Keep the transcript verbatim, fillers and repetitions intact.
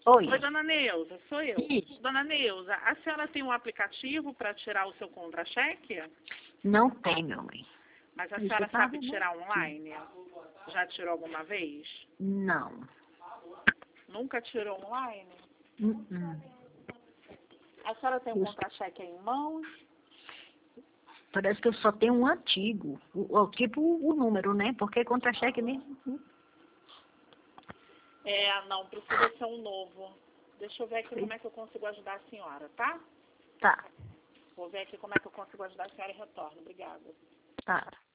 Oi. Oi, dona Neuza, sou eu. Isso. Dona Neuza, a senhora tem um aplicativo para tirar o seu contra-cheque? Não tem, meu mãe. Mas a Isso senhora tá sabe bom. tirar online? Já tirou alguma vez? Não. Nunca tirou online? Uh -uh. A senhora tem um Isso. contra-cheque em mãos? Parece que eu só tenho um antigo. O, o, tipo o número, né? Porque contra-cheque mesmo. É, não, precisa ser um novo. Deixa eu ver aqui como é que eu consigo ajudar a senhora, tá? Tá. Vou ver aqui como é que eu consigo ajudar a senhora e retorno. Obrigada. Tá.